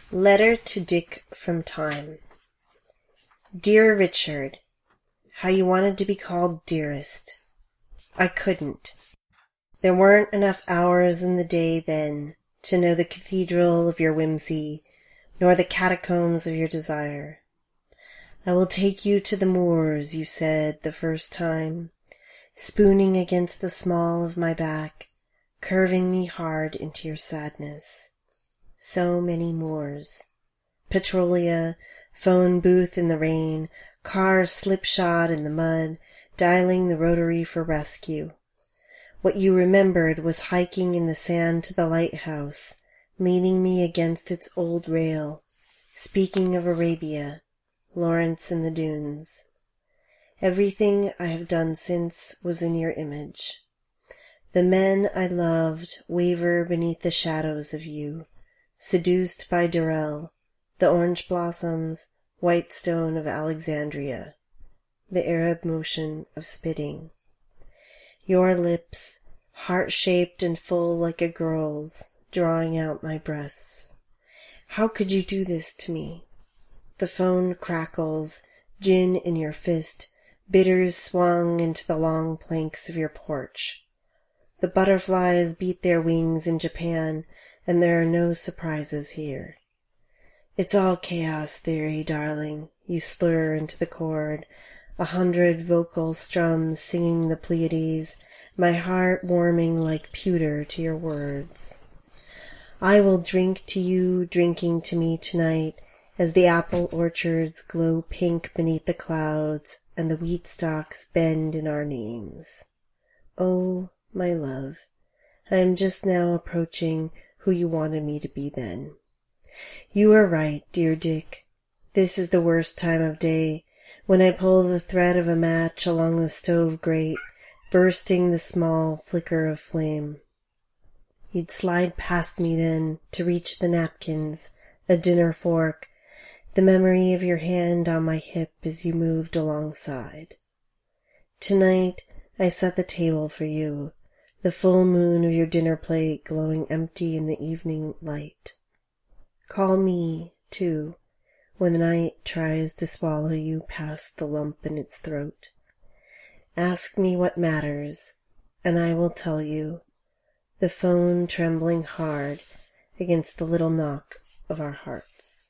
Letter to Dick from Time. Dear Richard, how you wanted to be called dearest. I couldn't. There weren't enough hours in the day then to know the cathedral of your whimsy, nor the catacombs of your desire. I will take you to the moors, you said the first time, spooning against the small of my back, curving me hard into your sadness. So many moors. Petrolia, phone booth in the rain, car slipshod in the mud, dialing the rotary for rescue. What you remembered was hiking in the sand to the lighthouse, leaning me against its old rail, speaking of Arabia, Lawrence and the dunes. Everything I have done since was in your image. The men I loved waver beneath the shadows of you, seduced by Durrell, the orange blossoms, white stone of Alexandria, the Arab motion of spitting. Your lips, heart-shaped and full like a girl's, drawing out my breasts. How could you do this to me? The phone crackles, gin in your fist, bitters swung into the long planks of your porch. The butterflies beat their wings in Japan, and there are no surprises here. It's all chaos theory, darling, you slur into the chord, 100 vocal strums singing the Pleiades, my heart warming like pewter to your words. I will drink to you, drinking to me tonight, as the apple orchards glow pink beneath the clouds, and the wheat stalks bend in our names. Oh, my love, I am just now approaching who you wanted me to be then. You are right, dear Dick. This is the worst time of day, when I pull the thread of a match along the stove grate, bursting the small flicker of flame. You'd slide past me then to reach the napkins, a dinner fork, the memory of your hand on my hip as you moved alongside. Tonight I set the table for you, the full moon of your dinner plate glowing empty in the evening light. Call me, too, when the night tries to swallow you past the lump in its throat. Ask me what matters, and I will tell you, the phone trembling hard against the little knock of our hearts.